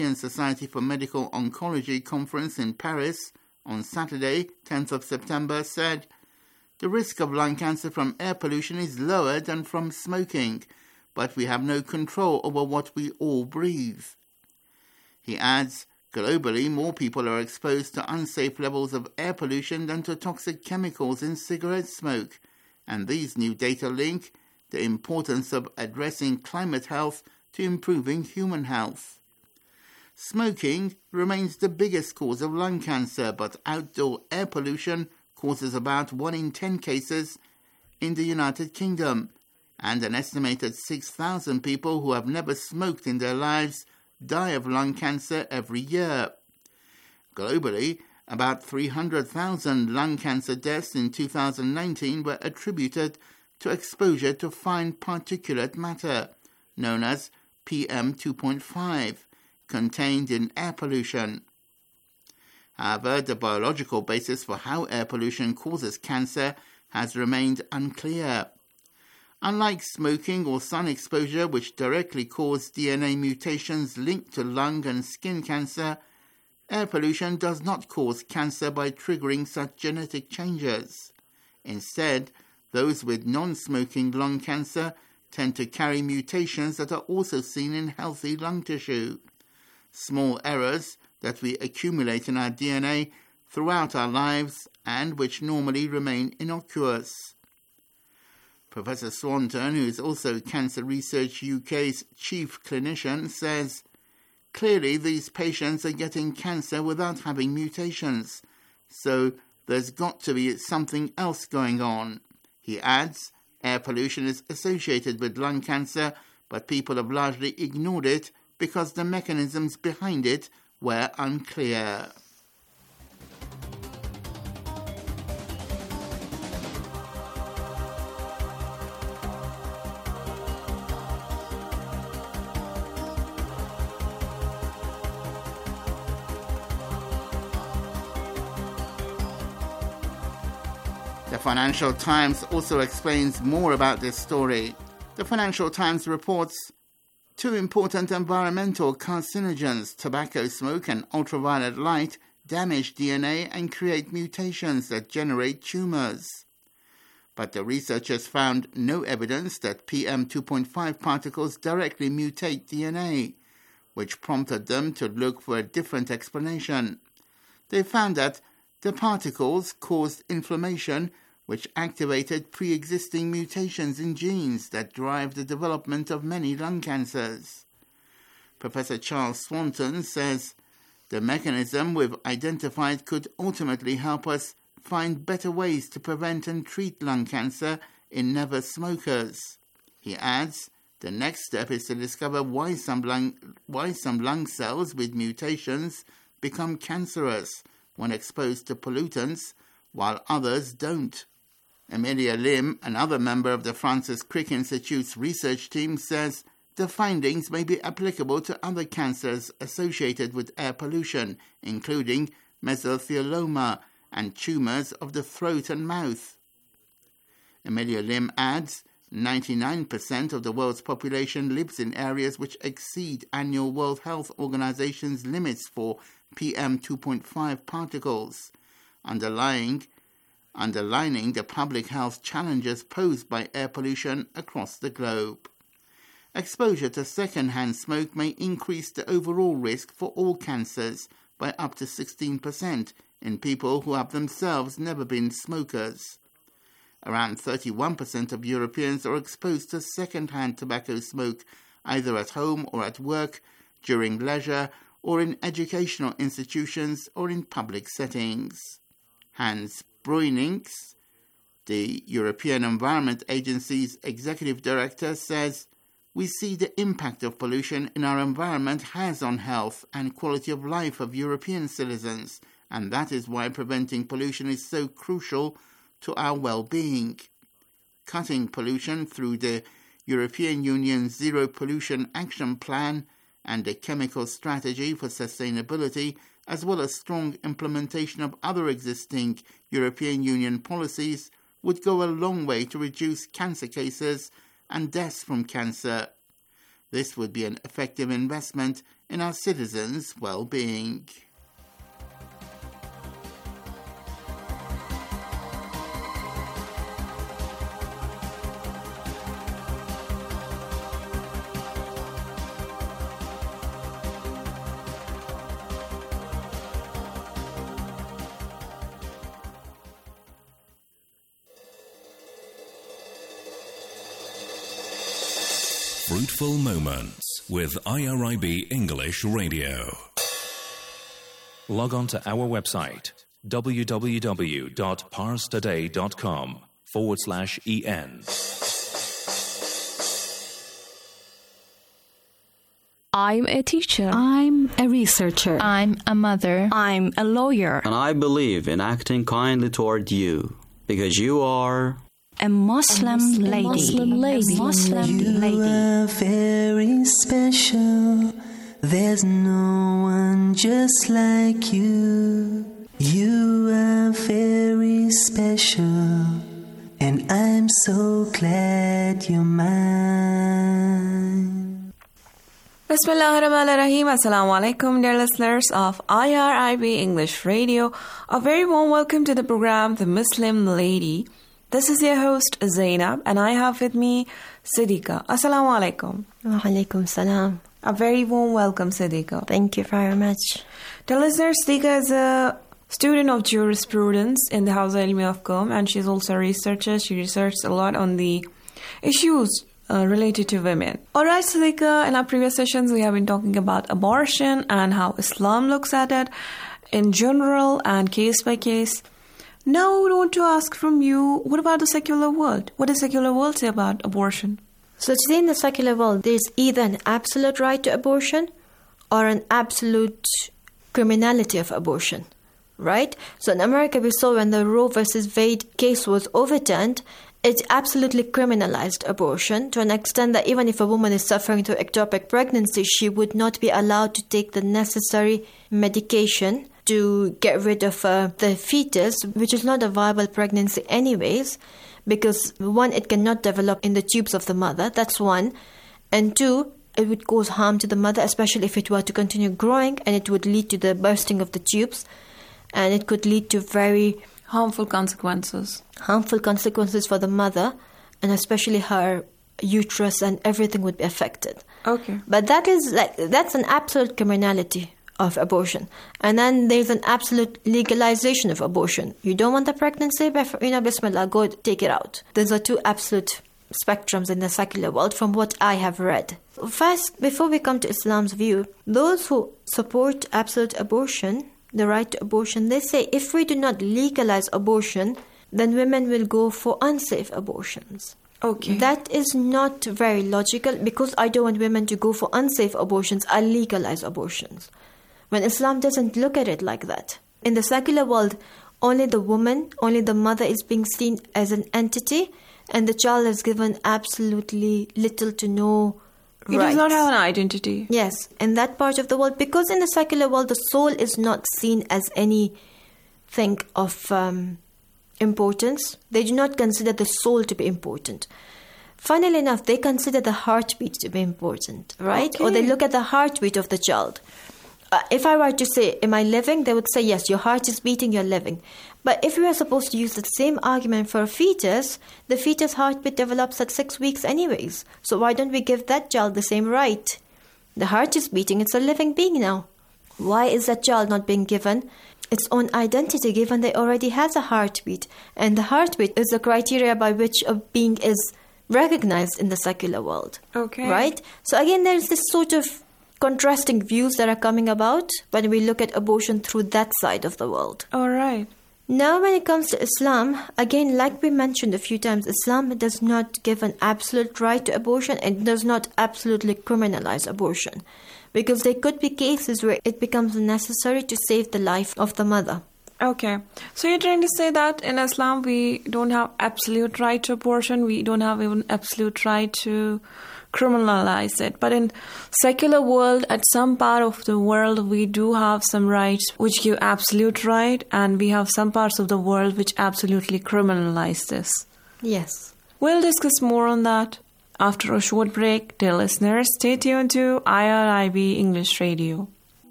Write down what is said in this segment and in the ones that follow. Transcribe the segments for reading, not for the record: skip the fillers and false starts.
Society for Medical Oncology conference in Paris on Saturday, 10th of September, said the risk of lung cancer from air pollution is lower than from smoking, but we have no control over what we all breathe. He adds, globally, more people are exposed to unsafe levels of air pollution than to toxic chemicals in cigarette smoke, and these new data link the importance of addressing climate health to improving human health. Smoking remains the biggest cause of lung cancer, but outdoor air pollution causes about 1 in 10 cases in the United Kingdom, and an estimated 6,000 people who have never smoked in their lives die of lung cancer every year. Globally, about 300,000 lung cancer deaths in 2019 were attributed to exposure to fine particulate matter, known as PM2.5, contained in air pollution. However, the biological basis for how air pollution causes cancer has remained unclear. Unlike smoking or sun exposure, which directly cause DNA mutations linked to lung and skin cancer, air pollution does not cause cancer by triggering such genetic changes. Instead, those with non-smoking lung cancer tend to carry mutations that are also seen in healthy lung tissue. Small errors that we accumulate in our DNA throughout our lives and which normally remain innocuous. Professor Swanton, who is also Cancer Research UK's chief clinician, says, clearly these patients are getting cancer without having mutations, so there's got to be something else going on. He adds, air pollution is associated with lung cancer, but people have largely ignored it because the mechanisms behind it were unclear. The Financial Times also explains more about this story. The Financial Times reports 2 important environmental carcinogens, tobacco smoke and ultraviolet light, damage DNA and create mutations that generate tumors. But the researchers found no evidence that PM2.5 particles directly mutate DNA, which prompted them to look for a different explanation. They found that the particles caused inflammation, which activated pre-existing mutations in genes that drive the development of many lung cancers. Professor Charles Swanton says the mechanism we've identified could ultimately help us find better ways to prevent and treat lung cancer in never smokers. He adds, the next step is to discover why some lung cells with mutations become cancerous when exposed to pollutants, while others don't. Amelia Lim, another member of the Francis Crick Institute's research team, says the findings may be applicable to other cancers associated with air pollution, including mesothelioma and tumours of the throat and mouth. Amelia Lim adds, 99% of the world's population lives in areas which exceed annual World Health Organization's limits for PM2.5 particles, underlining the public health challenges posed by air pollution across the globe. Exposure to second-hand smoke may increase the overall risk for all cancers by up to 16% in people who have themselves never been smokers. Around 31% of Europeans are exposed to second-hand tobacco smoke, either at home or at work, during leisure, or in educational institutions or in public settings. Hans Bruynings, the European Environment Agency's executive director, says, we see the impact of pollution in our environment has on health and quality of life of European citizens, and that is why preventing pollution is so crucial to our well-being. Cutting pollution through the European Union's Zero Pollution Action Plan and the Chemical Strategy for Sustainability, as well as strong implementation of other existing European Union policies, would go a long way to reduce cancer cases and deaths from cancer. This would be an effective investment in our citizens' well-being. Fruitful Moments with IRIB English Radio. Log on to our website www.parstoday.com/en. I'm a teacher. I'm a researcher. I'm a mother. I'm a lawyer. And I believe in acting kindly toward you, because you are a Muslim lady. You are very special. There's no one just like you. You are very special, and I'm so glad you're mine. Bismillahirrahmanirrahim. Assalamu alaikum, dear listeners of IRIB English Radio. A very warm welcome to the program, The Muslim Lady. This is your host, Zainab, and I have with me Siddiqa. Assalamu alaikum. Wa alaikum salam. A very warm welcome, Siddiqa. Thank you very much. The listener, Siddiqa is a student of jurisprudence in the Hawza Ilmiya of Qom, and she's also a researcher. She researched a lot on the issues related to women. Alright, Siddiqa, in our previous sessions, we have been talking about abortion and how Islam looks at it in general and case by case. Now I want to ask from you, what about the secular world? What does the secular world say about abortion? So today in the secular world, there's either an absolute right to abortion or an absolute criminality of abortion, right? So in America, we saw when the Roe versus Wade case was overturned, it absolutely criminalized abortion to an extent that even if a woman is suffering through ectopic pregnancy, she would not be allowed to take the necessary medication to get rid of the fetus, which is not a viable pregnancy anyways, because one, it cannot develop in the tubes of the mother, that's one, and two, it would cause harm to the mother, especially if it were to continue growing, and it would lead to the bursting of the tubes, and it could lead to very harmful consequences for the mother, and especially her uterus, and everything would be affected. Okay. But that's an absolute criminality of abortion. And then there's an absolute legalization of abortion. You don't want a pregnancy, but bismillah, go take it out. Those are two absolute spectrums in the secular world from what I have read. First, before we come to Islam's view, those who support absolute abortion, the right to abortion, they say if we do not legalize abortion, then women will go for unsafe abortions. Okay. That is not very logical, because I don't want women to go for unsafe abortions. I legalize abortions. When Islam doesn't look at it like that. In the secular world, only the woman, only the mother is being seen as an entity, and the child is given absolutely little to no rights. It does not have an identity. Yes, in that part of the world, because in the secular world, the soul is not seen as anything of importance. They do not consider the soul to be important. Funnily enough, they consider the heartbeat to be important, right? Okay. Or they look at the heartbeat of the child. If I were to say, am I living? They would say, yes, your heart is beating, you're living. But if we are supposed to use the same argument for a fetus, the fetus heartbeat develops at 6 weeks anyways. So why don't we give that child the same right? The heart is beating, it's a living being now. Why is that child not being given its own identity, given that it already has a heartbeat? And the heartbeat is the criteria by which a being is recognized in the secular world. Okay. Right? So again, there's this sort of contrasting views that are coming about when we look at abortion through that side of the world. All right. Now, when it comes to Islam, again, like we mentioned a few times, Islam does not give an absolute right to abortion and does not absolutely criminalize abortion, because there could be cases where it becomes necessary to save the life of the mother. Okay. So you're trying to say that in Islam we don't have absolute right to abortion, we don't have even absolute right to criminalize it. But in secular world, at some part of the world, we do have some rights which give absolute right, and we have some parts of the world which absolutely criminalize this. Yes. We'll discuss more on that. after a short break. Dear listeners, stay tuned to IRIB English Radio.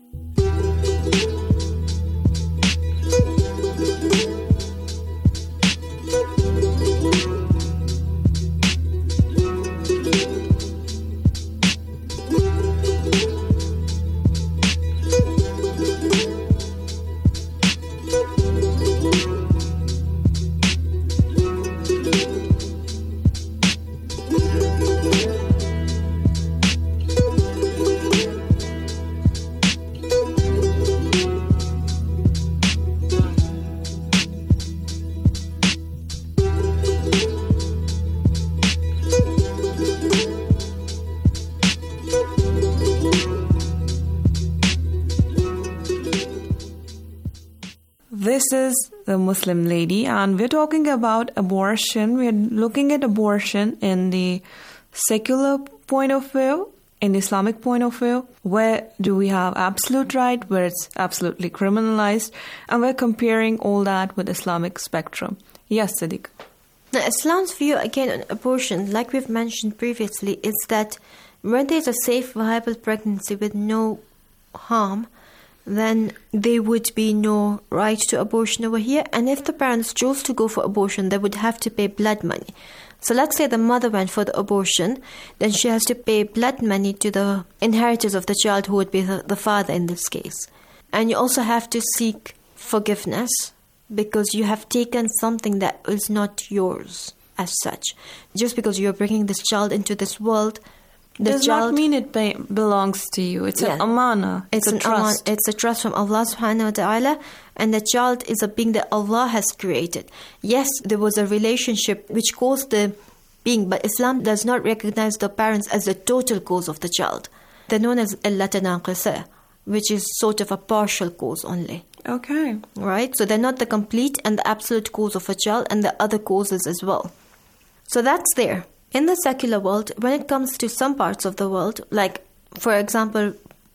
This is the Muslim lady, and we're talking about abortion. We're looking at abortion in the secular point of view, in Islamic point of view. Where do we have absolute right, where it's absolutely criminalized, and we're comparing all that with Islamic spectrum. Yes, Sadiq. Now, Islam's view again on abortion, like we've mentioned previously, is that when there's a safe, viable pregnancy with no harm, then there would be no right to abortion over here. And if the parents chose to go for abortion, they would have to pay blood money. So let's say the mother went for the abortion, then she has to pay blood money to the inheritors of the child, who would be the father in this case. And you also have to seek forgiveness because you have taken something that is not yours as such. Just because you're bringing this child into this world, does not mean it belongs to you. It's an amana. It's a trust. It's a trust from Allah subhanahu wa ta'ala, and the child is a being that Allah has created. Yes, there was a relationship which caused the being, but Islam does not recognize the parents as the total cause of the child. They're known as illatan naqisa, which is sort of a partial cause only. Okay. Right? So they're not the complete and the absolute cause of a child, and the other causes as well. So that's there. In the secular world, when it comes to some parts of the world, like, for example,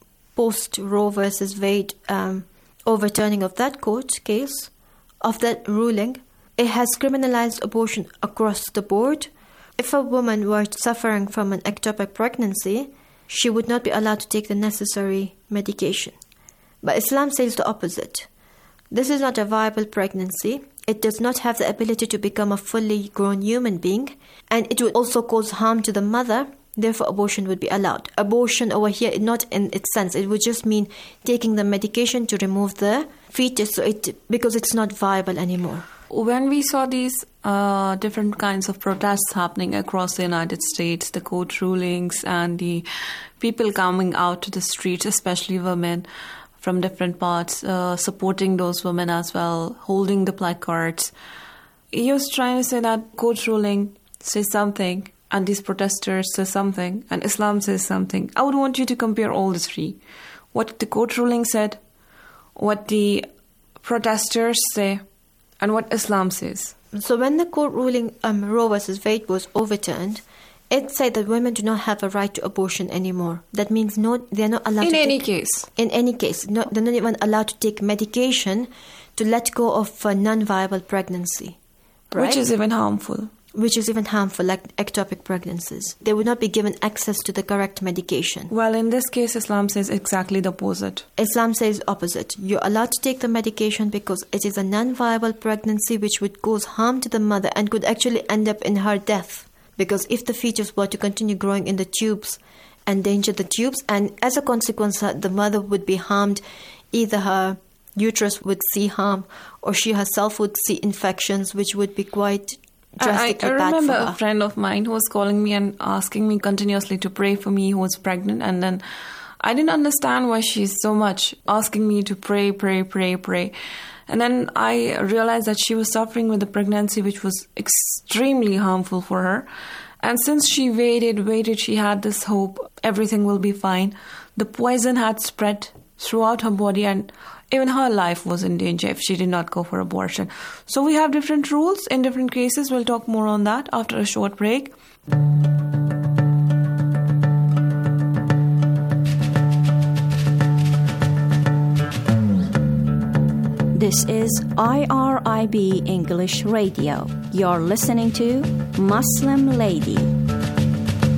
post-Roe versus Wade overturning of that court case, of that ruling, it has criminalized abortion across the board. If a woman were suffering from an ectopic pregnancy, she would not be allowed to take the necessary medication. But Islam says the opposite. This is not a viable pregnancy. It does not have the ability to become a fully grown human being, and it would also cause harm to the mother. Therefore, abortion would be allowed. Abortion over here, not in its sense. It would just mean taking the medication to remove the fetus, because it's not viable anymore. When we saw these different kinds of protests happening across the United States, the court rulings and the people coming out to the streets, especially women from different parts, supporting those women as well, holding the placards, he was trying to say that court ruling says something and these protesters say something and Islam says something. I would want you to compare all the three. What the court ruling said, what the protesters say, and what Islam says. So when the court ruling Roe versus Wade was overturned, it said that women do not have a right to abortion anymore. That means they're not allowed in any case. In any case. They're not even allowed to take medication to let go of a non-viable pregnancy. Right? Which is even harmful. Which is even harmful, like ectopic pregnancies. They would not be given access to the correct medication. Well, in this case, Islam says exactly the opposite. Islam says opposite. You're allowed to take the medication because it is a non-viable pregnancy which would cause harm to the mother and could actually end up in her death. Because if the fetus were to continue growing in the tubes, endanger the tubes, and as a consequence, the mother would be harmed. Either her uterus would see harm, or she herself would see infections, which would be quite drastically bad for her. I remember a friend of mine who was calling me and asking me continuously to pray for me who was pregnant, and then I didn't understand why she's so much asking me to pray. And then I realized that she was suffering with a pregnancy which was extremely harmful for her. And since she waited, she had this hope, everything will be fine. The poison had spread throughout her body and even her life was in danger if she did not go for abortion. So we have different rules in different cases. We'll talk more on that after a short break. This is IRIB English Radio. You're listening to Muslim Lady.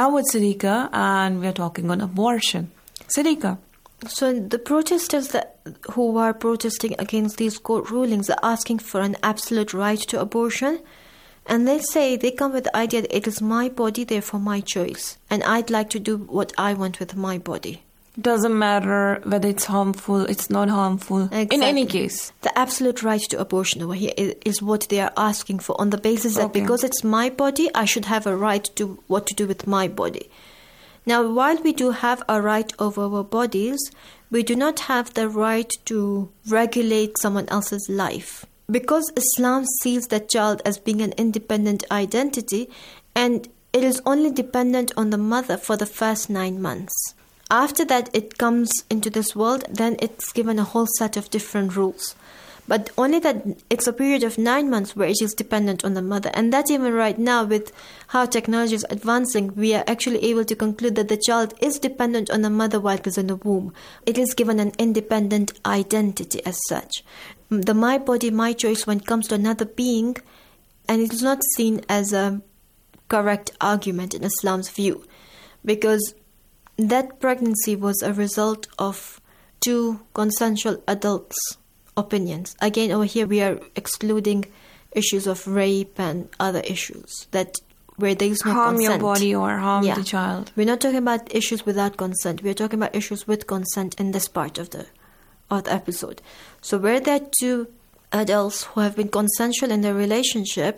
I'm with Siddiqa, and we're talking on abortion. Siddiqa. So the protesters who are protesting against these court rulings are asking for an absolute right to abortion. And they come with the idea that it is my body, therefore my choice. And I'd like to do what I want with my body. Doesn't matter whether it's harmful, it's not harmful. Exactly. In any case. The absolute right to abortion over here is what they are asking for, on the basis that because it's my body, I should have a right to what to do with my body. Now, while we do have a right over our bodies, we do not have the right to regulate someone else's life. Because Islam sees the child as being an independent identity, and it is only dependent on the mother for the first 9 months. After that, it comes into this world, then it's given a whole set of different rules. But only that it's a period of 9 months where it is dependent on the mother. And that even right now, with how technology is advancing, we are actually able to conclude that the child is dependent on the mother while it is in the womb. It is given an independent identity as such. The my body, my choice when it comes to another being, and it is not seen as a correct argument in Islam's view, because that pregnancy was a result of 2 consensual adults' opinions. Again, over here we are excluding issues of rape and other issues where there is no harm consent. Your body or harm the child. We're not talking about issues without consent. We're talking about issues with consent in this part of the episode. So where there are 2 adults who have been consensual in their relationship,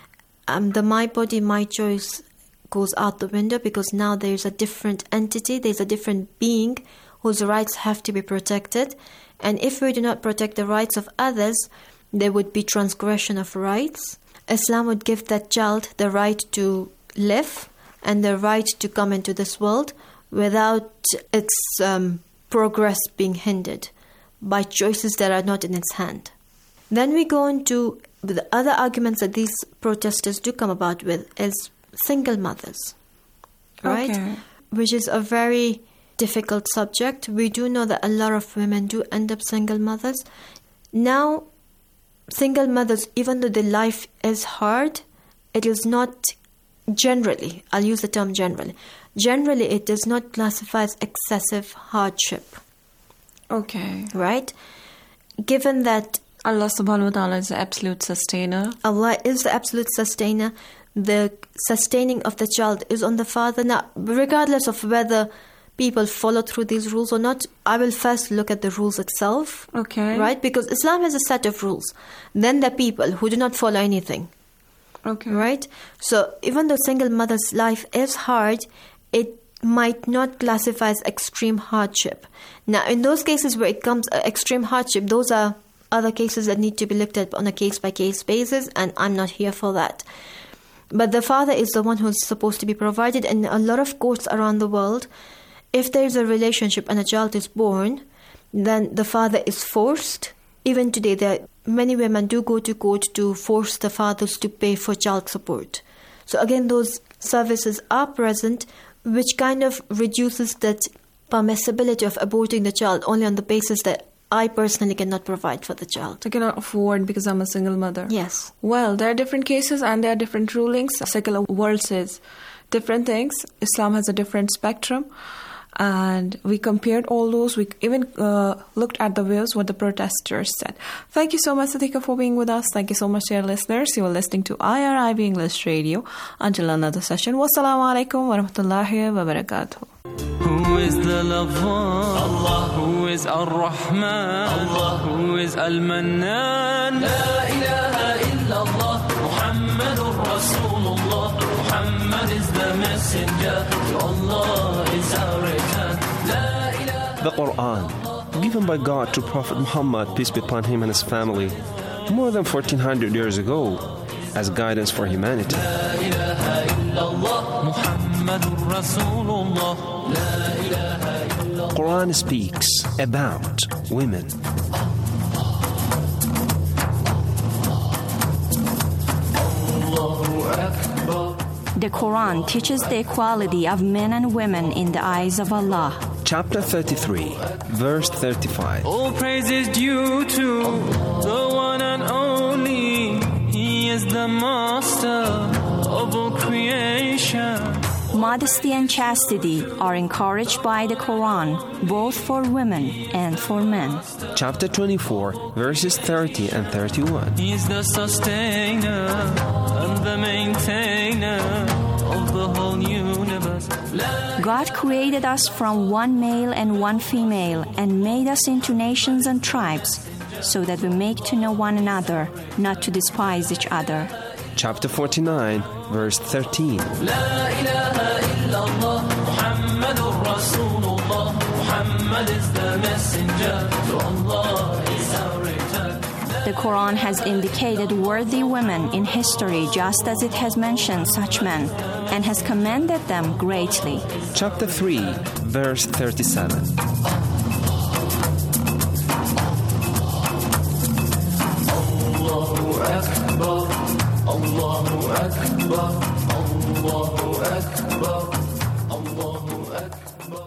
the my body, my choice goes out the window, because now there's a different entity, there's a different being whose rights have to be protected. And if we do not protect the rights of others, there would be transgression of rights. Islam would give that child the right to live and the right to come into this world without its progress being hindered by choices that are not in its hand. Then we go into the other arguments that these protesters do come about with is single mothers, right? Okay. Which is a very difficult subject. We do know that a lot of women do end up single mothers. Now, single mothers, even though their life is hard, it is not generally, I'll use the term generally it does not classify as excessive hardship. Okay. Right? Given that Allah subhanahu wa ta'ala is the absolute sustainer. Allah is the absolute sustainer, the sustaining of the child is on the father. Now, regardless of whether people follow through these rules or not, I will first look at the rules itself. Okay. Right? Because Islam has a set of rules. Then there are people who do not follow anything. Okay. Right? So even though single mother's life is hard, it might not classify as extreme hardship. Now, in those cases where it comes extreme hardship, those are other cases that need to be looked at on a case-by-case basis, and I'm not here for that. But the father is the one who's supposed to be provided. And in a lot of courts around the world, if there is a relationship and a child is born, then the father is forced. Even today, there are many women do go to court to force the fathers to pay for child support. So again, those services are present, which kind of reduces that permissibility of aborting the child only on the basis that I personally cannot provide for the child. I cannot afford because I'm a single mother. Yes. Well, there are different cases and there are different rulings. Secular world says different things. Islam has a different spectrum. And we compared all those. We even looked at the views, what the protesters said. Thank you so much, Siddiqa, for being with us. Thank you so much, dear listeners. You are listening to IRIB English Radio. Until another session, wassalamu alaikum wa rahmatullahi wa barakatuh. Who is the lover? Allah. Who is Ar-Rahman? Allah. Who is Al-Mannan? La ilaha illallah. Muhammadur Rasulullah. Muhammad is the messenger. To Allah is our return. La ilaha. The Quran, given by God to Prophet Muhammad, peace be upon him and his family, more than 1400 years ago, as guidance for humanity. La ilaha illallah. Muhammadur Rasulullah. La ilaha illallah. Quran speaks about women. The Quran teaches the equality of men and women in the eyes of Allah. Chapter 33, verse 35. All praise is due to the one and only. He is the master of all creation. Modesty and chastity are encouraged by the Quran, both for women and for men. Chapter 24, verses 30 and 31. He is the sustainer and the maintainer of the whole universe. God created us from one male and one female and made us into nations and tribes, so that we make to know one another, not to despise each other. Chapter 49, verse 13. لا إله إلا الله محمد رسول الله. Muhammad is the messenger to Allah is our return. The Quran has indicated worthy women in history just as it has mentioned such men, and has commended them greatly. Chapter 3, verse 37. Allahu Akbar, Allahu Akbar, Allahu Akbar, Allahu Akbar.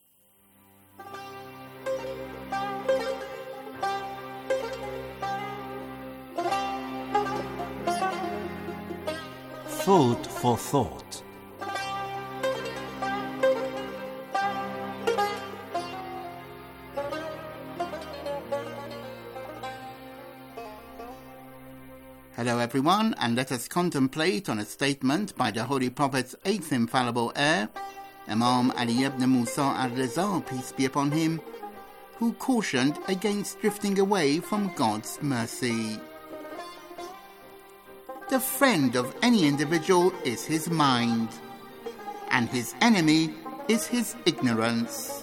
Food for thought. Hello everyone, and let us contemplate on a statement by the Holy Prophet's eighth infallible heir, Imam Ali ibn Musa al-Riza, peace be upon him, who cautioned against drifting away from God's mercy. The friend of any individual is his mind, and his enemy is his ignorance.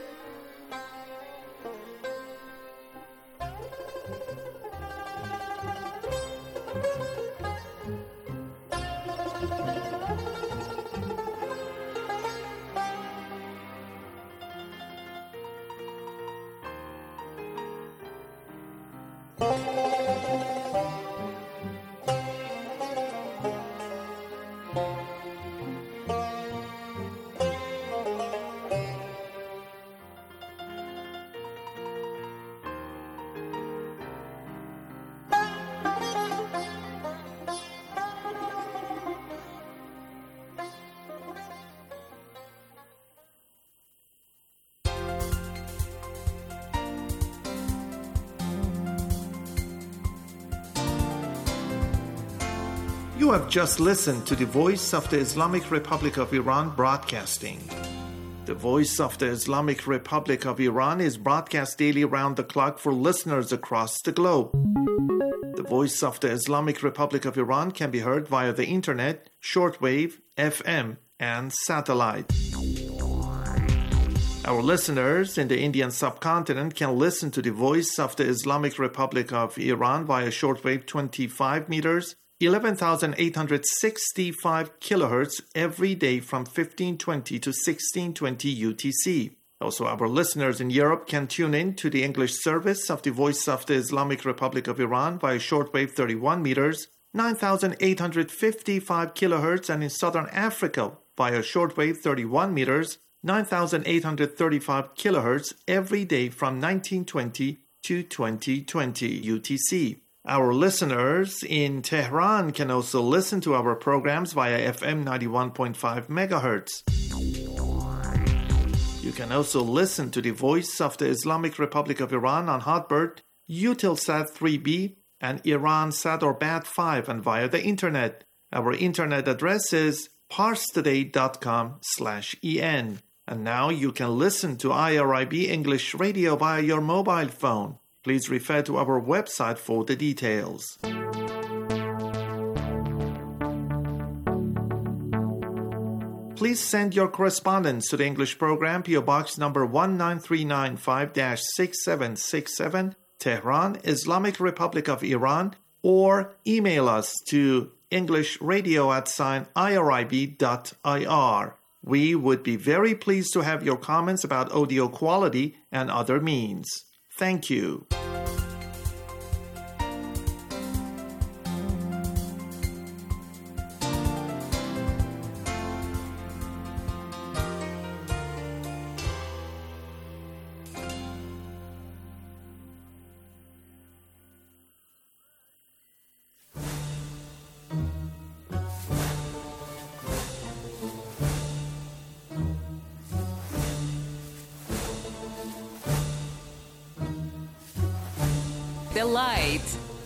You have just listened to the Voice of the Islamic Republic of Iran broadcasting. The Voice of the Islamic Republic of Iran is broadcast daily around the clock for listeners across the globe. The Voice of the Islamic Republic of Iran can be heard via the internet, shortwave, FM, and satellite. Our listeners in the Indian subcontinent can listen to the Voice of the Islamic Republic of Iran via shortwave 25 meters, 11,865 kilohertz every day from 1520 to 1620 UTC. Also, our listeners in Europe can tune in to the English service of the Voice of the Islamic Republic of Iran via shortwave 31 meters, 9,855 kilohertz, and in Southern Africa via shortwave 31 meters, 9,835 kilohertz every day from 1920 to 2020 UTC. Our listeners in Tehran can also listen to our programs via FM 91.5 megahertz. You can also listen to the Voice of the Islamic Republic of Iran on Hotbird, Eutelsat 3B, and Iransat or BAT5, and via the internet. Our internet address is parstoday.com/en. And now you can listen to IRIB English Radio via your mobile phone. Please refer to our website for the details. Please send your correspondence to the English program, PO Box number 19395-6767, Tehran, Islamic Republic of Iran, or email us to englishradio@irib.ir. We would be very pleased to have your comments about audio quality and other means. Thank you. the light.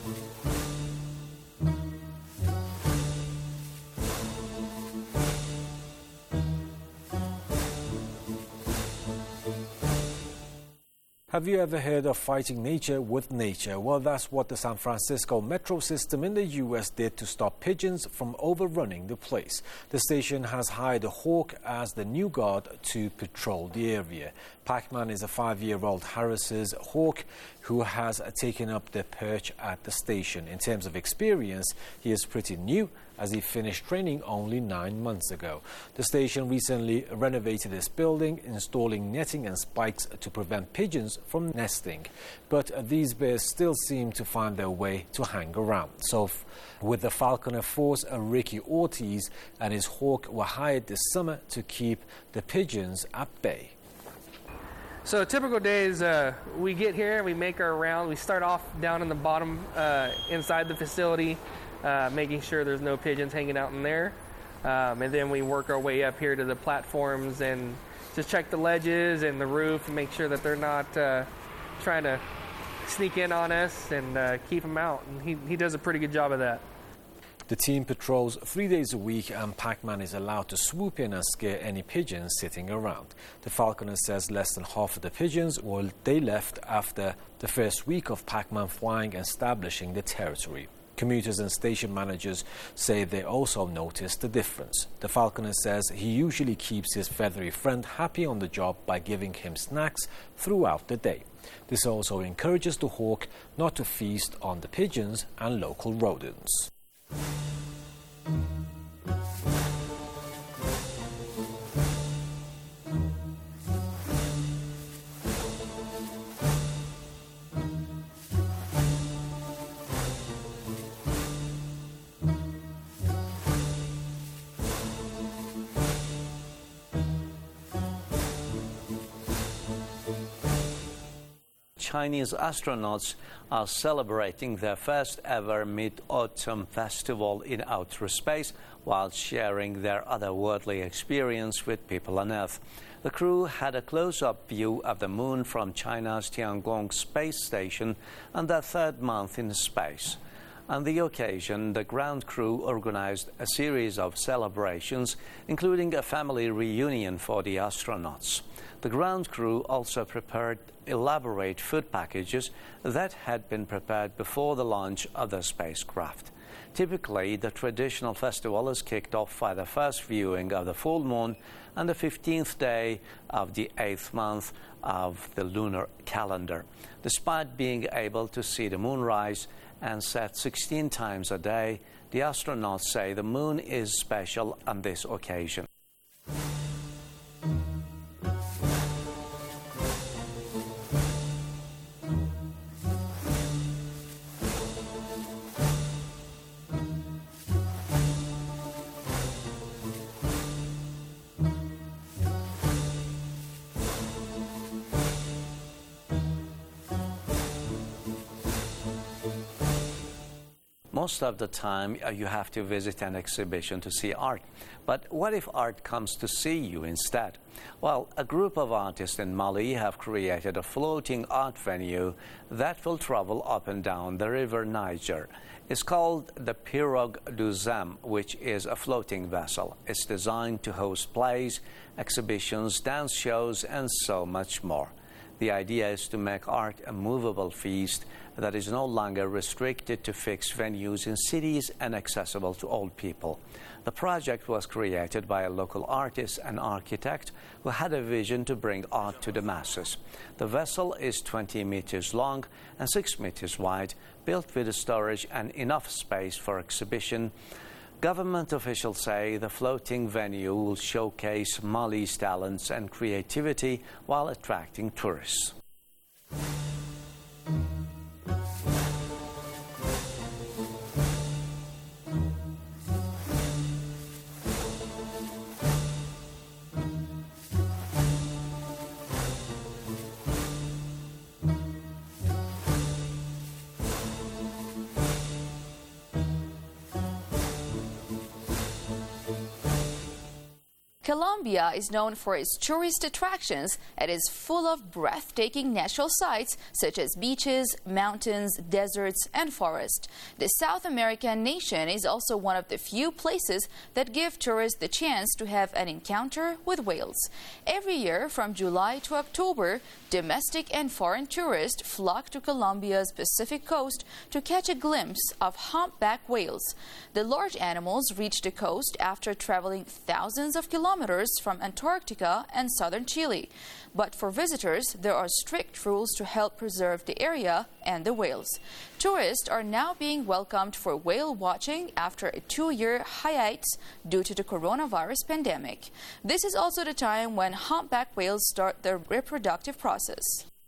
Have you ever heard of fighting nature with nature? Well, that's what the San Francisco metro system in the U.S. did to stop pigeons from overrunning the place. The station has hired a hawk as the new guard to patrol the area. Pac-Man is a 5-year-old Harris's hawk who has taken up the perch at the station. In terms of experience, he is pretty new as he finished training only 9 months ago. The station recently renovated its building, installing netting and spikes to prevent pigeons from nesting. But these birds still seem to find their way to hang around. So with the falconer force, Ricky Ortiz and his hawk were hired this summer to keep the pigeons at bay. So a typical day is we get here, we make our round. We start off down in the bottom inside the facility, making sure there's no pigeons hanging out in there. And then we work our way up here to the platforms and just check the ledges and the roof and make sure that they're not trying to sneak in on us and keep them out. And he does a pretty good job of that. The team patrols 3 days a week, and Pac-Man is allowed to swoop in and scare any pigeons sitting around. The falconer says less than half of the pigeons they left after the first week of Pac-Man flying and establishing the territory. Commuters and station managers say they also noticed the difference. The falconer says he usually keeps his feathery friend happy on the job by giving him snacks throughout the day. This also encourages the hawk not to feast on the pigeons and local rodents. Chinese astronauts are celebrating their first ever Mid-Autumn Festival in outer space while sharing their otherworldly experience with people on Earth. The crew had a close-up view of the moon from China's Tiangong space station and their third month in space. On the occasion, the ground crew organized a series of celebrations, including a family reunion for the astronauts. The ground crew also prepared elaborate food packages that had been prepared before the launch of the spacecraft. Typically, the traditional festival is kicked off by the first viewing of the full moon on the 15th day of the 8th month of the lunar calendar. Despite being able to see the moon rise and set 16 times a day, the astronauts say the moon is special on this occasion. Most of the time, you have to visit an exhibition to see art. But what if art comes to see you instead? Well, a group of artists in Mali have created a floating art venue that will travel up and down the river Niger. It's called the Pirogue du Zam, which is a floating vessel. It's designed to host plays, exhibitions, dance shows, and so much more. The idea is to make art a movable feast that is no longer restricted to fixed venues in cities and accessible to all people. The project was created by a local artist and architect who had a vision to bring art to the masses. The vessel is 20 meters long and 6 meters wide, built with storage and enough space for exhibition. Government officials say the floating venue will showcase Mali's talents and creativity while attracting tourists. Colombia is known for its tourist attractions and is full of breathtaking natural sights such as beaches, mountains, deserts, and forests. The South American nation is also one of the few places that give tourists the chance to have an encounter with whales. Every year from July to October, domestic and foreign tourists flock to Colombia's Pacific coast to catch a glimpse of humpback whales. The large animals reach the coast after traveling thousands of kilometers from Antarctica and southern Chile. But for visitors, there are strict rules to help preserve the area and the whales. Tourists are now being welcomed for whale watching after a 2-year hiatus due to the coronavirus pandemic. This is also the time when humpback whales start their reproductive process.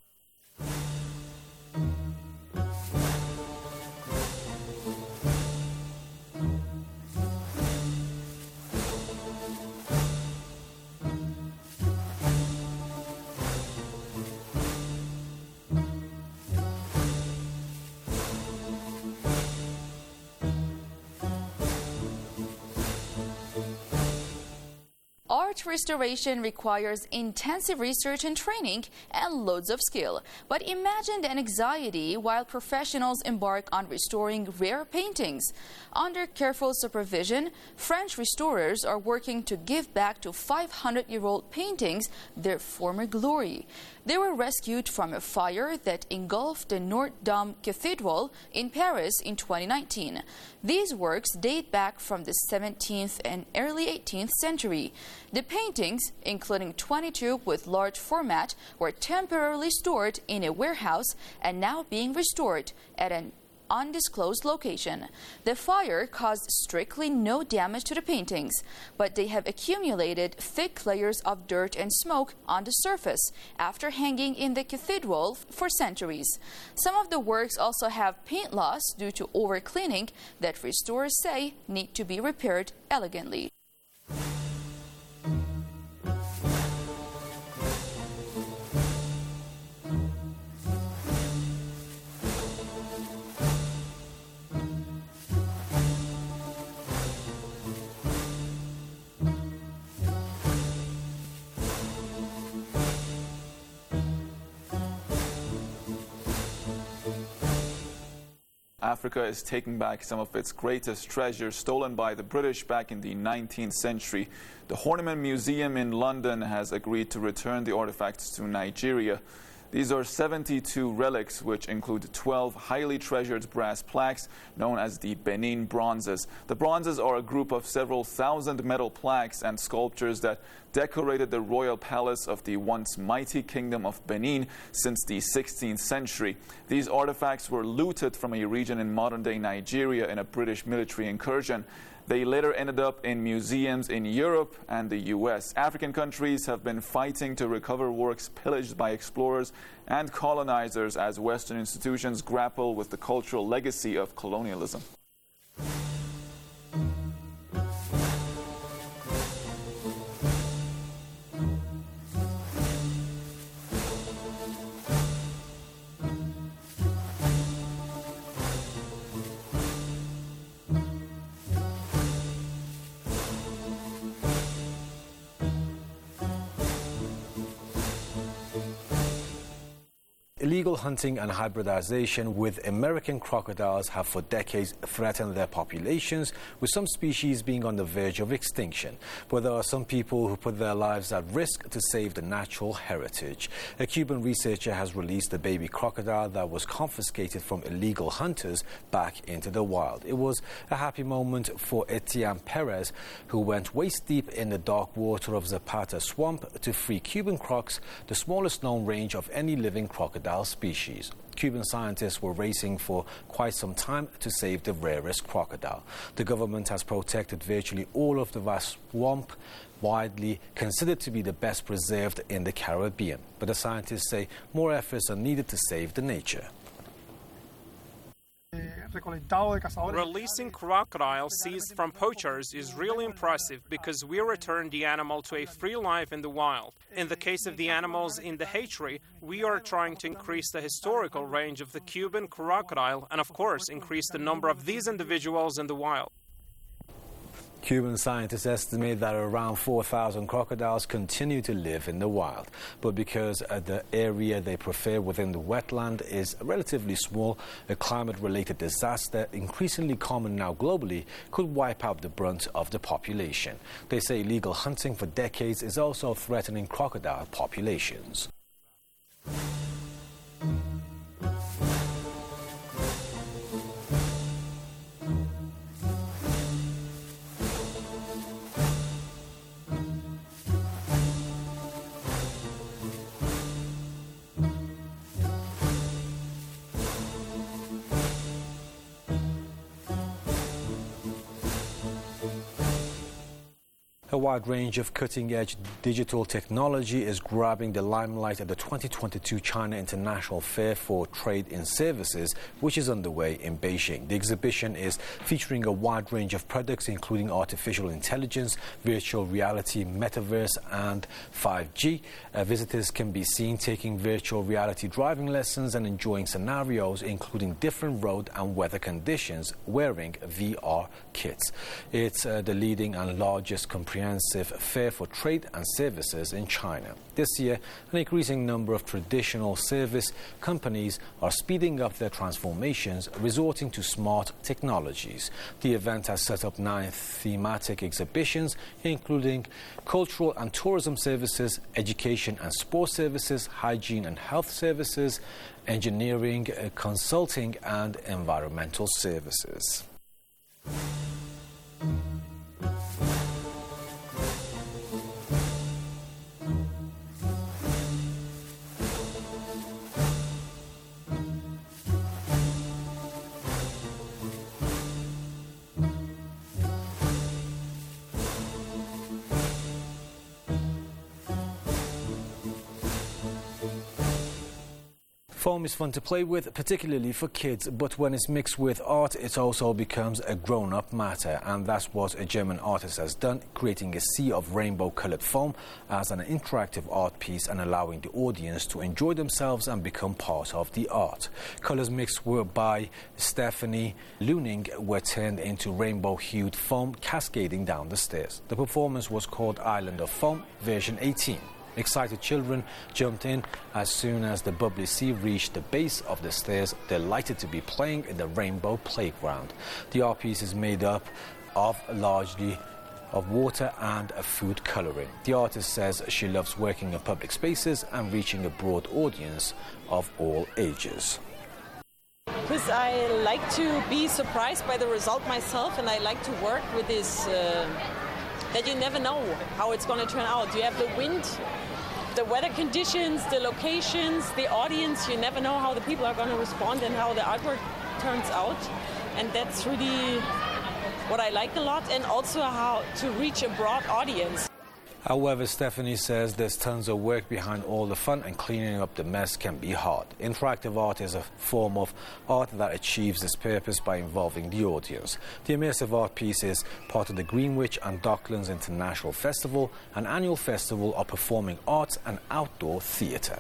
Art restoration requires intensive research and training and loads of skill. But imagine the anxiety while professionals embark on restoring rare paintings. Under careful supervision, French restorers are working to give back to 500-year-old paintings their former glory. They were rescued from a fire that engulfed the Notre Dame Cathedral in Paris in 2019. These works date back from the 17th and early 18th century. The paintings, including 22 with large format, were temporarily stored in a warehouse and now being restored at an undisclosed location. The fire caused strictly no damage to the paintings, but they have accumulated thick layers of dirt and smoke on the surface after hanging in the cathedral for centuries. Some of the works also have paint loss due to overcleaning that restorers say need to be repaired elegantly. Africa is taking back some of its greatest treasures stolen by the British back in the 19th century. The Horniman Museum in London has agreed to return the artifacts to Nigeria. These are 72 relics, which include 12 highly treasured brass plaques known as the Benin bronzes. The bronzes are a group of several thousand metal plaques and sculptures that decorated the royal palace of the once mighty kingdom of Benin since the 16th century. These artifacts were looted from a region in modern-day Nigeria in a British military incursion. They later ended up in museums in Europe and the US. African countries have been fighting to recover works pillaged by explorers and colonizers as Western institutions grapple with the cultural legacy of colonialism. Illegal hunting and hybridization with American crocodiles have for decades threatened their populations, with some species being on the verge of extinction. But there are some people who put their lives at risk to save the natural heritage. A Cuban researcher has released a baby crocodile that was confiscated from illegal hunters back into the wild. It was a happy moment for Etienne Perez, who went waist deep in the dark water of Zapata Swamp to free Cuban crocs, the smallest known range of any living crocodile species. Cuban scientists were racing for quite some time to save the rarest crocodile. The government has protected virtually all of the vast swamp, widely considered to be the best preserved in the Caribbean. But the scientists say more efforts are needed to save the nature. Releasing crocodiles seized from poachers is really impressive because we return the animal to a free life in the wild. In the case of the animals in the hatchery, we are trying to increase the historical range of the Cuban crocodile and, of course, increase the number of these individuals in the wild. Cuban scientists estimate that around 4,000 crocodiles continue to live in the wild. But because the area they prefer within the wetland is relatively small, a climate-related disaster, increasingly common now globally, could wipe out the brunt of the population. They say illegal hunting for decades is also threatening crocodile populations. A wide range of cutting-edge digital technology is grabbing the limelight at the 2022 China International Fair for Trade in Services, which is underway in Beijing. The exhibition is featuring a wide range of products, including artificial intelligence, virtual reality, metaverse, and 5G. Visitors can be seen taking virtual reality driving lessons and enjoying scenarios, including different road and weather conditions, wearing VR kits. It's the leading and largest comprehensive fair for trade and services in China. This year, an increasing number of traditional service companies are speeding up their transformations, resorting to smart technologies. The event has set up 9 thematic exhibitions, including cultural and tourism services, education and sports services, hygiene and health services, engineering, consulting, and environmental services. Foam is fun to play with, particularly for kids, but when it's mixed with art, it also becomes a grown-up matter, and that's what a German artist has done, creating a sea of rainbow-colored foam as an interactive art piece and allowing the audience to enjoy themselves and become part of the art. Colors mixed by Stephanie Luning were turned into rainbow-hued foam cascading down the stairs. The performance was called Island of Foam, version 18. Excited children jumped in as soon as the bubbly sea reached the base of the stairs, delighted to be playing in the rainbow playground. The art piece is made up of largely of water and a food colouring. The artist says she loves working in public spaces and reaching a broad audience of all ages. Because I like to be surprised by the result myself, and I like to work with this, that you never know how it's going to turn out. You have the wind, the weather conditions, the locations, the audience. You never know how the people are going to respond and how the artwork turns out. And that's really what I like a lot, and also how to reach a broad audience. However, Stephanie says there's tons of work behind all the fun, and cleaning up the mess can be hard. Interactive art is a form of art that achieves its purpose by involving the audience. The immersive art piece is part of the Greenwich and Docklands International Festival, an annual festival of performing arts and outdoor theatre.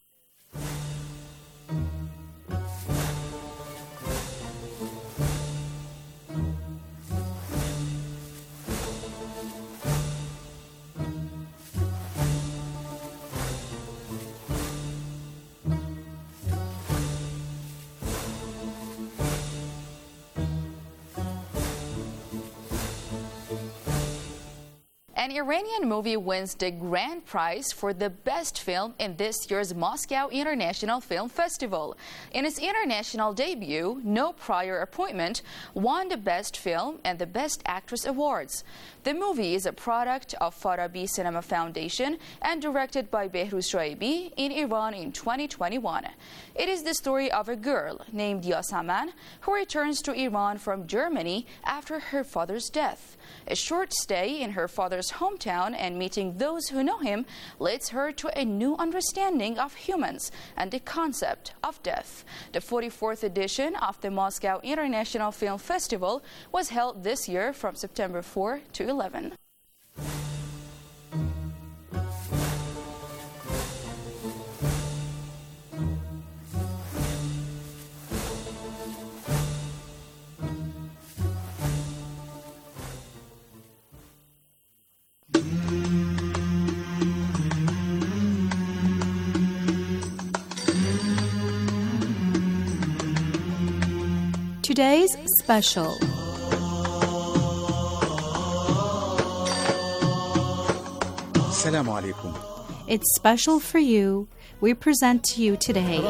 An Iranian movie wins the grand prize for the best film in this year's Moscow International Film Festival. In its international debut, No Prior Appointment won the Best Film and the Best Actress awards. The movie is a product of Farabi Cinema Foundation and directed by Behruz Shoaibi in Iran in 2021. It is the story of a girl named Yasaman who returns to Iran from Germany after her father's death. A short stay in her father's hometown and meeting those who know him leads her to a new understanding of humans and the concept of death. The 44th edition of the Moscow International Film Festival was held this year from September 4 to 11. today's special. Assalamu alaikum. It's special for you. We present to you today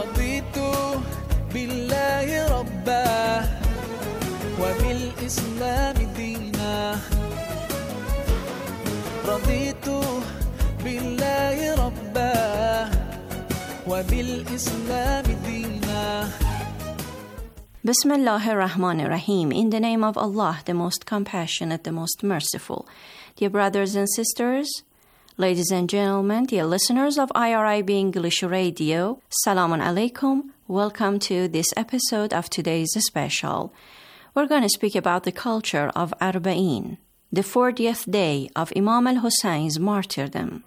Bismillahir Rahmanir Rahim. In the name of Allah, the most compassionate, the most merciful. Dear brothers and sisters, ladies and gentlemen, dear listeners of IRIB English Radio, Salamun Alaikum. Welcome to this episode of today's special. We're going to speak about the culture of Arba'in, the 40th day of Imam al-Husayn's martyrdom.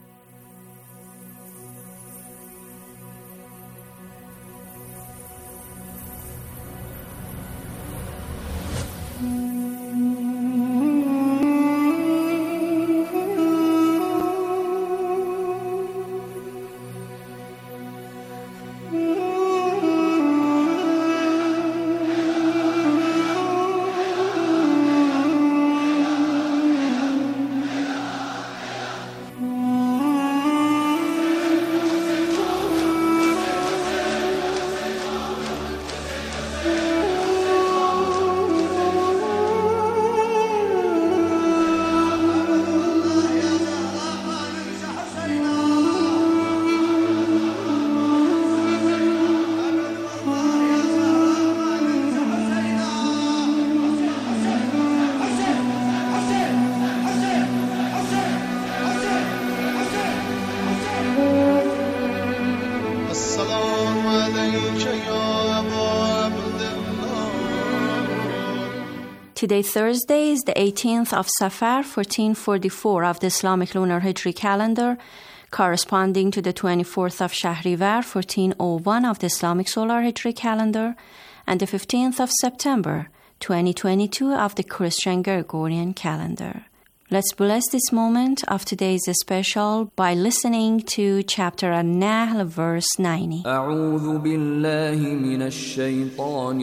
Today, Thursday, is the 18th of Safar, 1444 of the Islamic Lunar Hijri calendar, corresponding to the 24th of Shahrivar, 1401 of the Islamic Solar Hijri calendar, and the 15th of September, 2022 of the Christian Gregorian calendar. Let's bless this moment of today's special by listening to chapter An-Nahl, verse 90. أعوذ بالله من الشيطان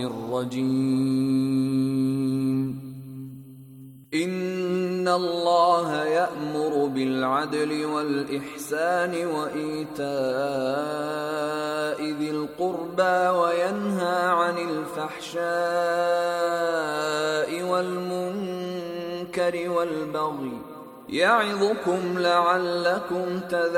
الرجيم إن الله يأمر بالعدل والإحسان وإيتاء ذي القربى وينهى عن الفحشاء والمنكر والبغي يعظكم لعلكم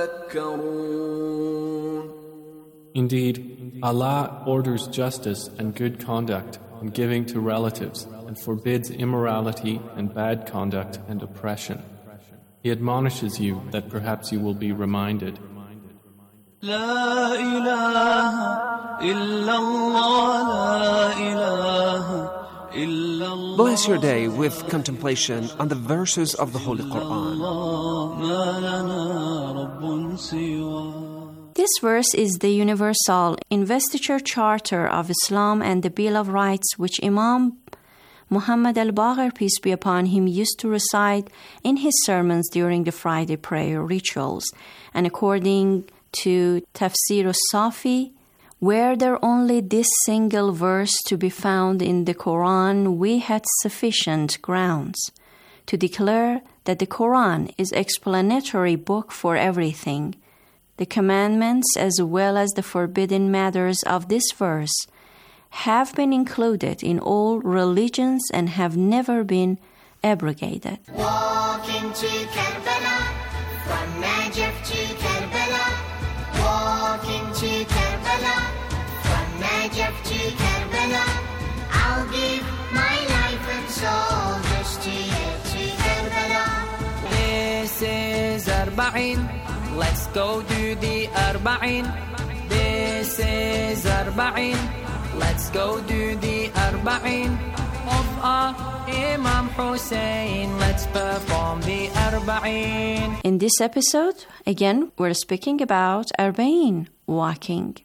تذكرون. Indeed, Allah orders justice and good conduct and giving to relatives and forbids immorality and bad conduct and oppression. He admonishes you that perhaps you will be reminded. لا إله إلا الله لا إله إلا الله. Bless your day with contemplation on the verses of the Holy Quran. ما لنا رب سواه. This verse is the universal investiture charter of Islam and the Bill of Rights which Imam Muhammad al-Baqir, peace be upon him, used to recite in his sermons during the Friday prayer rituals. And according to Tafsir al-Safi, were there only this single verse to be found in the Quran, we had sufficient grounds to declare that the Quran is explanatory book for everything. The commandments as well as the forbidden matters of this verse have been included in all religions and have never been abrogated. Walking to Karbala, from Najaf to Karbala. Walking to Karbala, from Najaf to Karbala. I'll give my life and soul just to get to Karbala. This is Arba'in. Let's go do the Arba'in. This is Arba'in. Let's go do the Arba'in of our Imam Hussein. Let's perform the Arba'in. In this episode, again, we're speaking about Arba'in walking.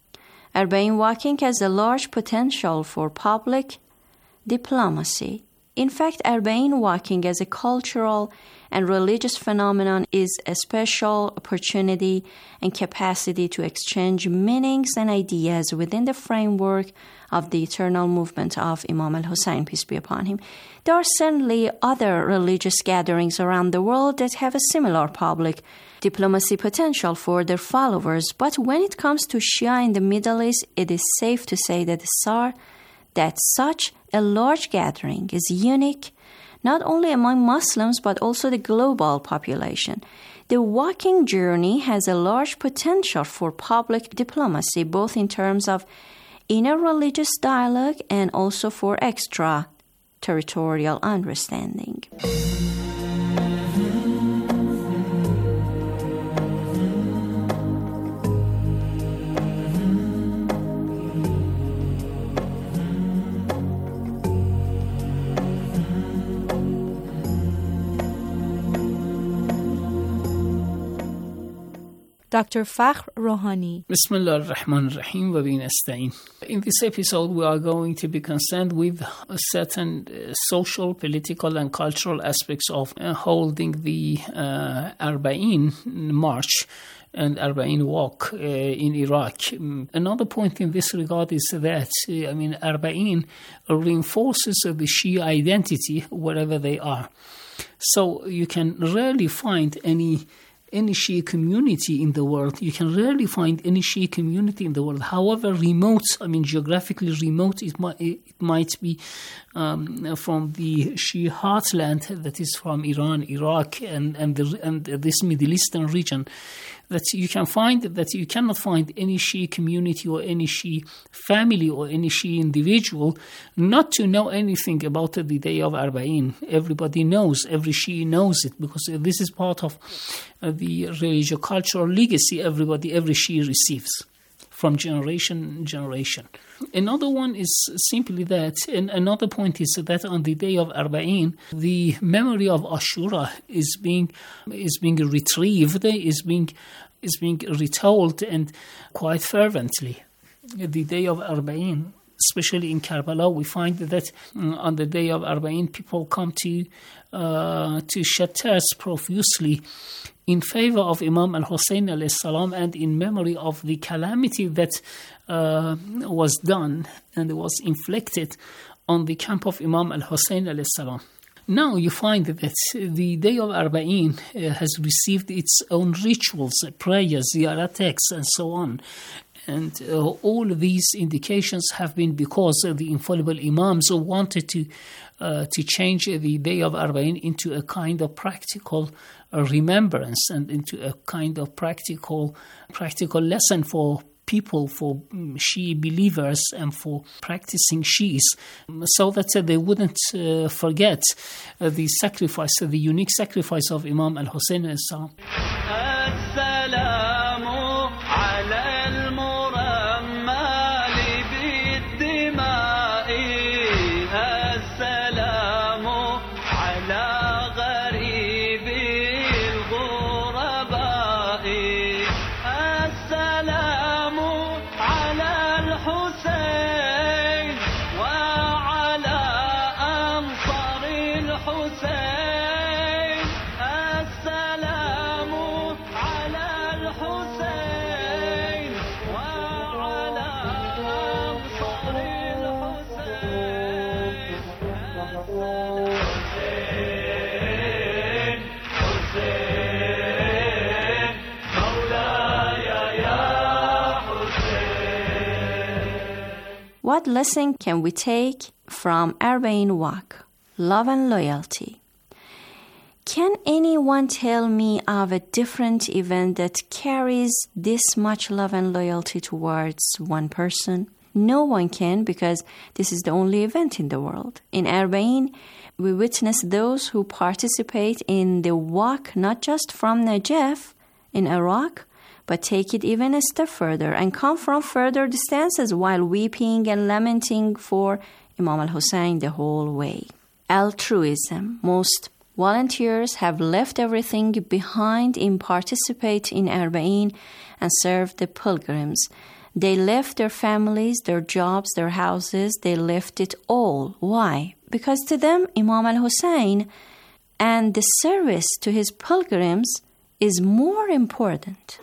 Arba'in walking has a large potential for public diplomacy. In fact, Arba'in walking as a cultural and religious phenomenon is a special opportunity and capacity to exchange meanings and ideas within the framework of the eternal movement of Imam al-Hussein, peace be upon him. There are certainly other religious gatherings around the world that have a similar public diplomacy potential for their followers, but when it comes to Shia in the Middle East, it is safe to say that such a large gathering is unique, not only among Muslims, but also the global population. The walking journey has a large potential for public diplomacy, both in terms of inner religious dialogue and also for extra-territorial understanding. Dr. Fakhr Rouhani. Bismillah ar-Rahman ar-Rahim wa bihi nasta'in. In this episode, we are going to be concerned with certain social, political, and cultural aspects of holding the Arba'in march and Arba'in walk in Iraq. Another point in this regard is that, Arba'in reinforces the Shia identity wherever they are. So you can rarely find any Shia community in the world. You can rarely find any Shia community in the world, however remote, geographically remote it might be from the Shia heartland that is from Iran, Iraq, and this Middle Eastern region, that you can find that you cannot find any Shia community or any Shia family or any Shia individual not to know anything about the day of Arba'in. Everybody knows, every Shia knows it, because this is part of the religio-cultural legacy every Shia receives from generation to generation. Another one is simply that, and another point is that on the day of Arba'in, the memory of Ashura is being retrieved, is being retold, and quite fervently. The day of Arba'in, especially in Karbala, we find that on the day of Arba'in, people come to shed tears profusely in favor of Imam al-Hussein alayhi salam and in memory of the calamity that was done and was inflicted on the camp of Imam al-Hussein alayhi salam. Now you find that the day of Arba'in has received its own rituals, prayers, ziyarat texts, and so on. And all of these indications have been because the infallible Imams wanted to change the day of Arba'in into a kind of practical remembrance and into a kind of practical lesson for people, for Shia believers and for practicing Shiis, so that they wouldn't forget the sacrifice, the unique sacrifice of Imam al-Hussein alayhi salam. What lesson can we take from Arba'in walk? Love and loyalty. Can anyone tell me of a different event that carries this much love and loyalty towards one person? No one can, because this is the only event in the world. In Arba'in, we witness those who participate in the walk not just from Najaf in Iraq, but take it even a step further and come from further distances while weeping and lamenting for Imam al-Hussein the whole way. Altruism. Most volunteers have left everything behind in participate in Arba'in and serve the pilgrims. They left their families, their jobs, their houses. They left it all. Why? because to them Imam al-Hussein and the service to his pilgrims is more important.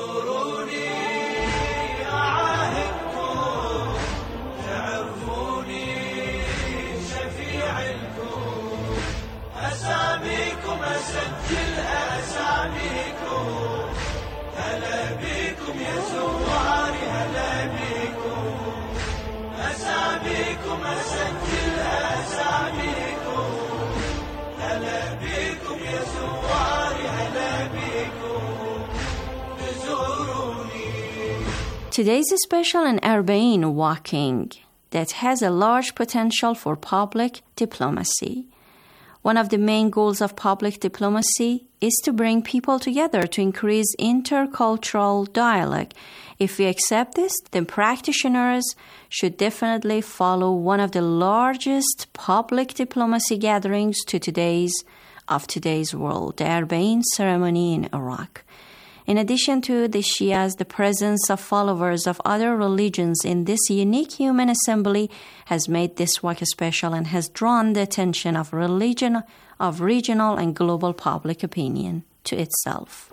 Today's special an Arba'in walking that has a large potential for public diplomacy. One of the main goals of public diplomacy is to bring people together to increase intercultural dialogue. If we accept this, then practitioners should definitely follow one of the largest public diplomacy gatherings of today's world, the Arba'in ceremony in Iraq. In addition to the Shias, the presence of followers of other religions in this unique human assembly has made this walk special and has drawn the attention of regional and global public opinion to itself.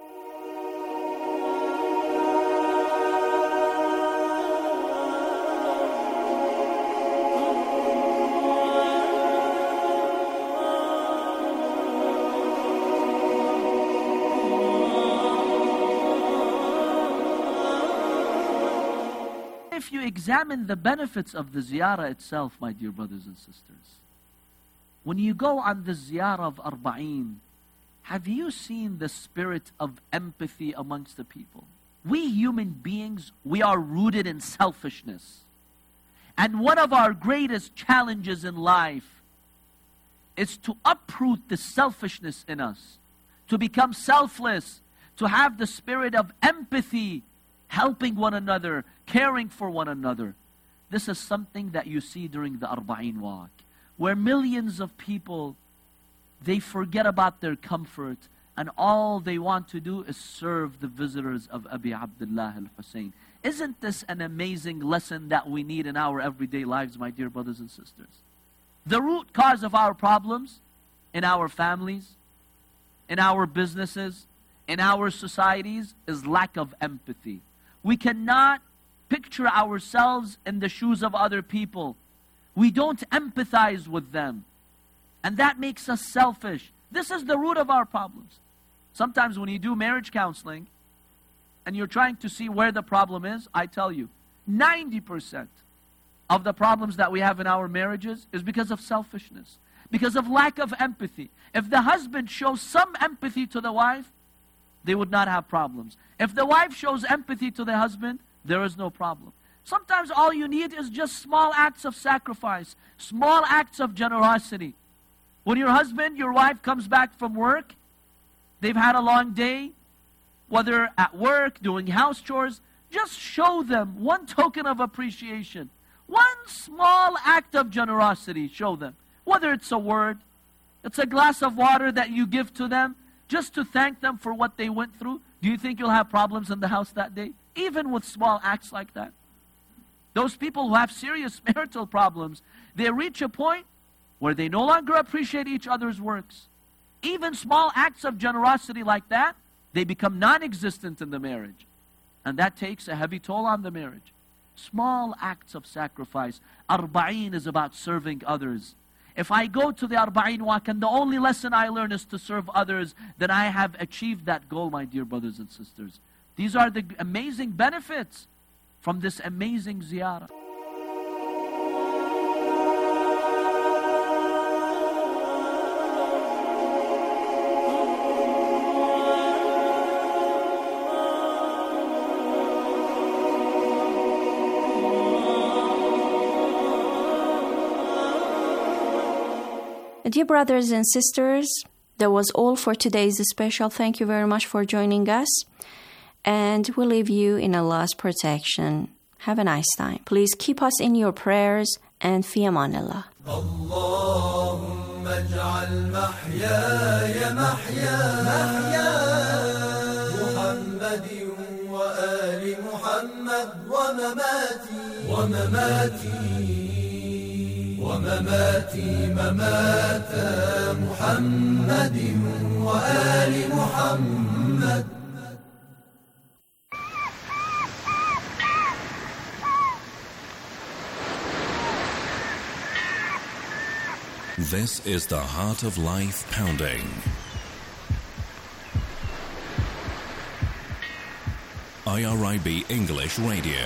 If you examine the benefits of the ziyarah itself, my dear brothers and sisters, when you go on the ziyarah of Arba'in, have you seen the spirit of empathy amongst the people? We human beings, we are rooted in selfishness. And one of our greatest challenges in life is to uproot the selfishness in us, to become selfless, to have the spirit of empathy, helping one another, caring for one another. This is something that you see during the Arba'in walk, where millions of people, they forget about their comfort, and all they want to do is serve the visitors of Abi Abdullah al-Hussein. Isn't this an amazing lesson that we need in our everyday lives, my dear brothers and sisters? The root cause of our problems in our families, in our businesses, in our societies is lack of empathy. We cannot picture ourselves in the shoes of other people. We don't empathize with them. And that makes us selfish. This is the root of our problems. Sometimes when you do marriage counseling and you're trying to see where the problem is, I tell you, 90% of the problems that we have in our marriages is because of selfishness, because of lack of empathy. If the husband shows some empathy to the wife, they would not have problems. If the wife shows empathy to the husband, there is no problem. Sometimes all you need is just small acts of sacrifice, small acts of generosity. When your husband, your wife comes back from work, they've had a long day, whether at work, doing house chores, just show them one token of appreciation. One small act of generosity, show them. Whether it's a word, it's a glass of water that you give to them, just to thank them for what they went through. Do you think you'll have problems in the house that day? Even with small acts like that. Those people who have serious marital problems, they reach a point where they no longer appreciate each other's works. Even small acts of generosity like that, they become non-existent in the marriage. And that takes a heavy toll on the marriage. Small acts of sacrifice. Arba'in is about serving others. If I go to the Arba'in walk and the only lesson I learn is to serve others, then I have achieved that goal, my dear brothers and sisters. These are the amazing benefits from this amazing ziyarah. Dear brothers and sisters, that was all for today's special. Thank you very much for joining us. And we leave you in Allah's protection. Have a nice time. Please keep us in your prayers and fi amanillah. Allahumma ij'al mahyaya mahya Muhammadin wa ali Muhammad wa mamati مماتي ممات محمد وآل محمد. This is the Heart of Life Pounding. IRIB English Radio.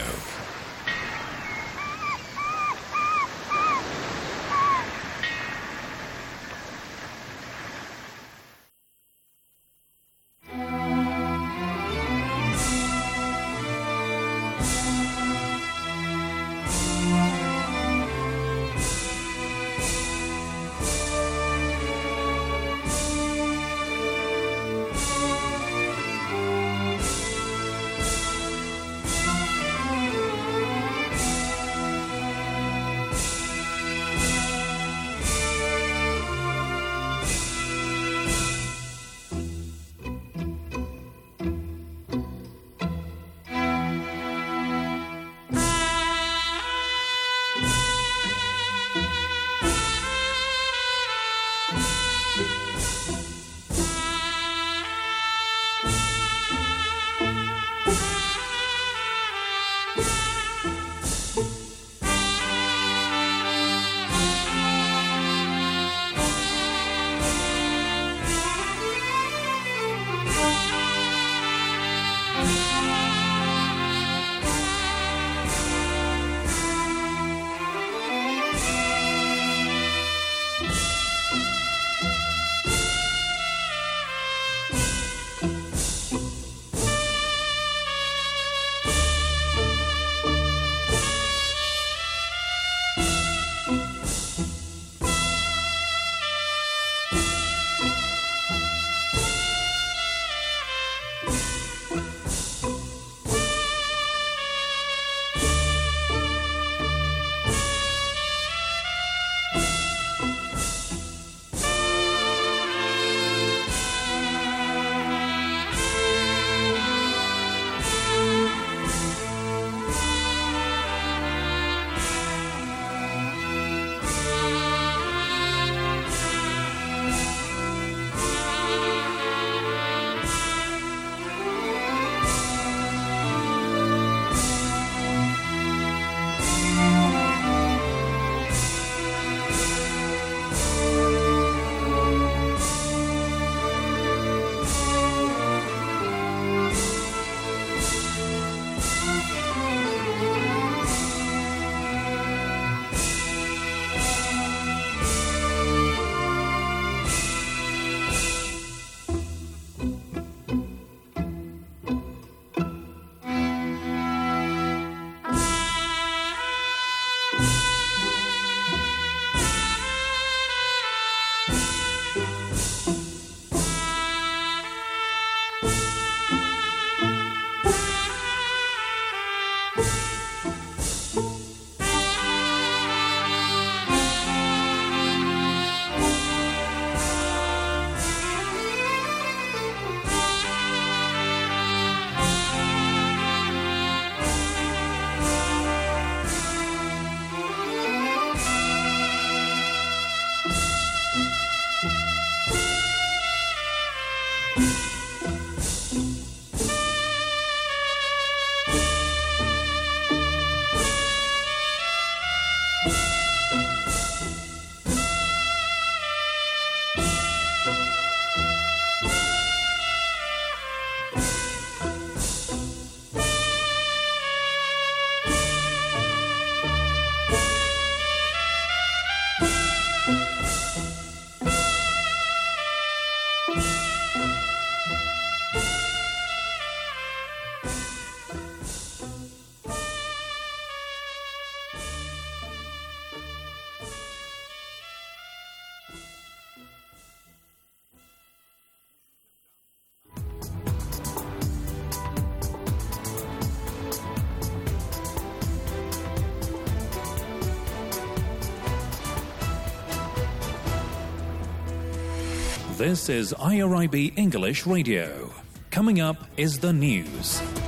This is IRIB English Radio. Coming up is the news.